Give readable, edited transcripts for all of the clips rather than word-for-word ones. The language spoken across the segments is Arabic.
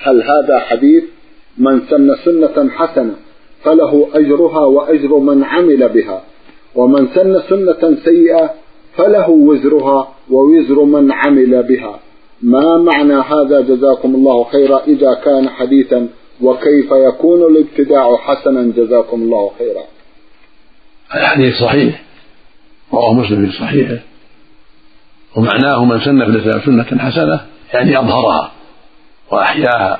هل هذا حديث من سن سنة حسنة فله أجرها وأجر من عمل بها، ومن سن سنة سيئة فله وزرها ووزر من عمل بها، ما معنى هذا جزاكم الله خيرا إذا كان حديثا، وكيف يكون الابتداع حسنا جزاكم الله خيرا؟ الحديث صحيح، رواه مسلم في صحيحه، ومعناه من سن في الإسلام سنة حسنة يعني أظهرها وأحياها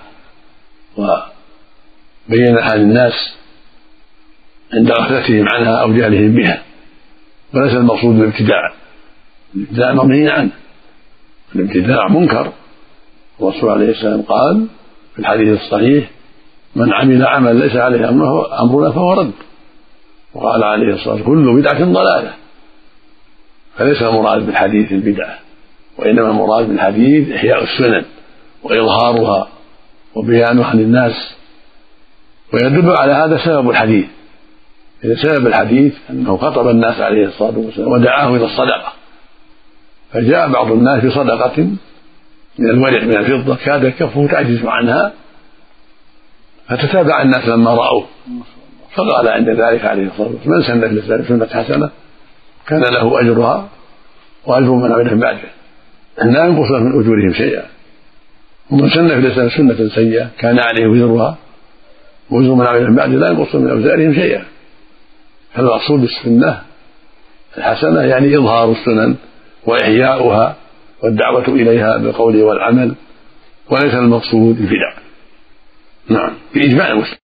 وبينها للناس عند غفلتهم عنها أو جهلهم بها، وليس المقصود الابتداع. الابتداع منهي عنه، الابتداع منكر. الرسول عليه السلام قال في الحديث الصحيح من عمل عمل ليس عليه أمرنا فهو رد، وقال عليه الصلاة والسلام كل بدعة ضلالة. فليس المراد بالحديث البدعة، وإنما المراد بالحديث إحياء السنن وإظهارها وبيانها للناس. ويدل على هذا سبب الحديث، إذا سبب الحديث أنه خطب الناس عليه الصلاة والسلام ودعاهم إلى الصدقة، فجاء بعض الناس بصدقة من الورع من الفضة كاد كفه تعجز عنها، فتتابع الناس لما رأوه، فقال عند ذلك عليه الصلاة والسلام من سن في الإسلام سنة حسنة كان له أجرها وأجر من عمل بعده لا ينقص من أجورهم شيئا، ومن سن في الإسلام سنة سيئة كان عليه وزرها ووزر من عمل بعده لا ينقص من أوزارهم شيئا. فالمقصود بالسنة الحسنة يعني إظهار السنن وإحياؤها والدعوة إليها بالقول والعمل، وليس المقصود البدع. نعم، بإجماع المسلمين.